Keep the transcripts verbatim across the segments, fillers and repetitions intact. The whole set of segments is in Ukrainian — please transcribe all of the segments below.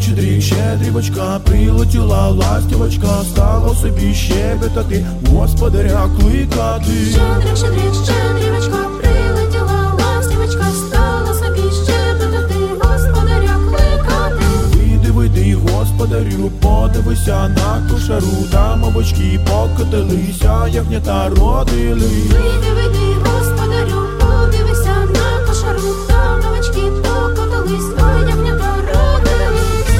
щедрик, щедрівочка, прилетіла ластівочка, стало собі щебетати, господаря кликати. Щедрик, щедрик, щедрівочка, прилетіла ластівочка, стало собі щебетати, господаря кликати. Вийди, вийди, господарю, подивися на кошару, там овочки покотилися, ягнята родили. Вийди, вийди, господарю, подивися на кошару, там овочки покотились, а ягнята родились.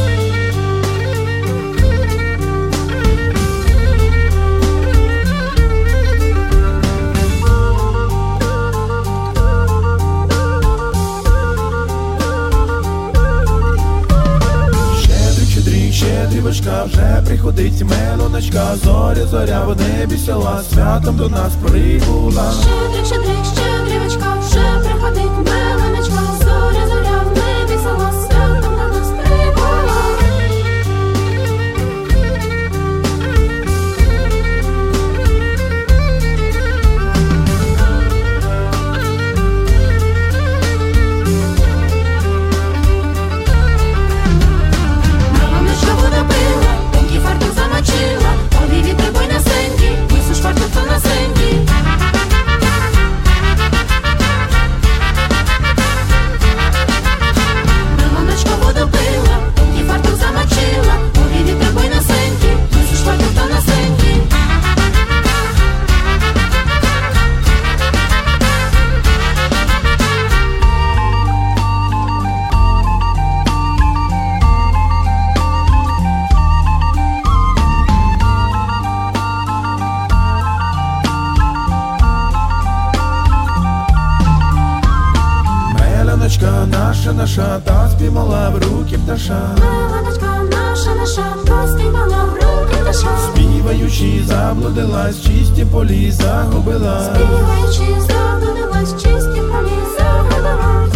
Щедрівочка, вже приходить мелоночка, зоря, зоря в небі села, святом до нас прибула. Щедрик, щедрик, щедрівочка, вже приходить мелоночка, зоря, зоря в небі села, святом до нас прибула. Мелоночка вода пила, тонкий фартух замочила, обій вітер бойнесенький, висуш фартух тонесенький. Мелоночка вода пила, тонкий фартух замочила, обій вітер бойнесенький, висуш фартух тонесенький. Мелоночка наша, наша, та спіймала в руки пташа, Мелоночка наша, наша, та спіймала в руки пташа. співаючи заблудилась, чисті полі загубила. Співаючи заблудилась, чисті полі загубила.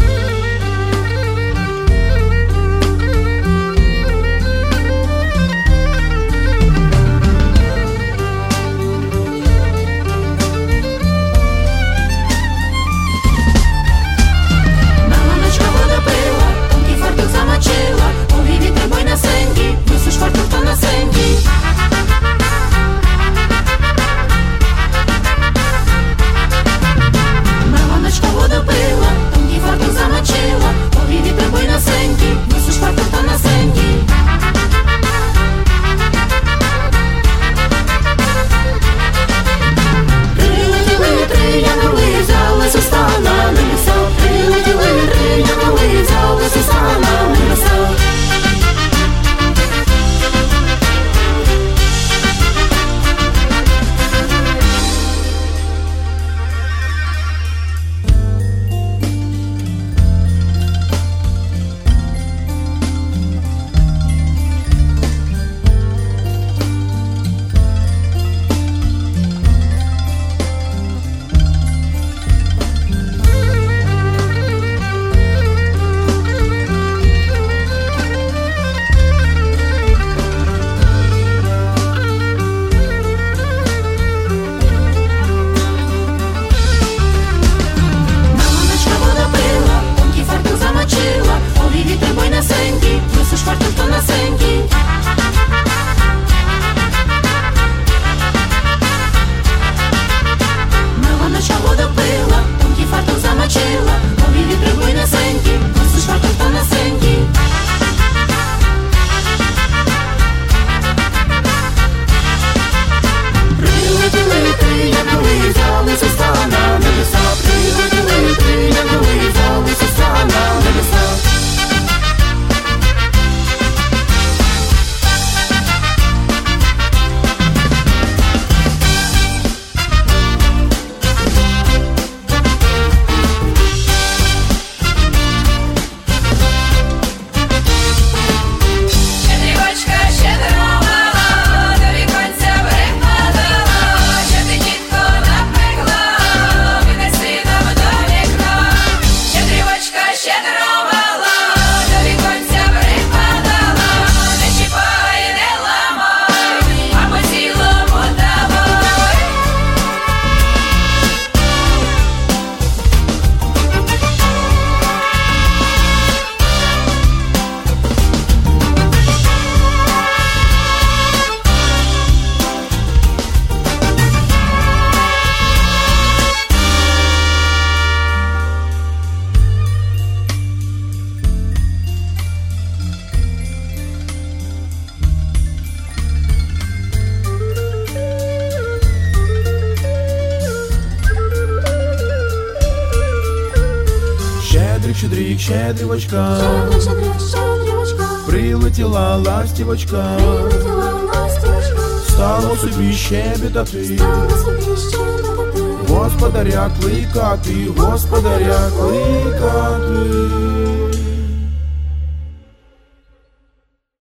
Мелоночка вода пила, тонкий фартух замочила, обій вітер бойнесенький, висуш фартух тонесенький. Мелоночка вода пила, тонкий фартух щедрівочка, щедра, щедра, щедрівочка, прилетіла ластівочка, прилетіла ластівочка, стало собі щебетати, стала собі щебетати, господаря кликати, господаря кликати.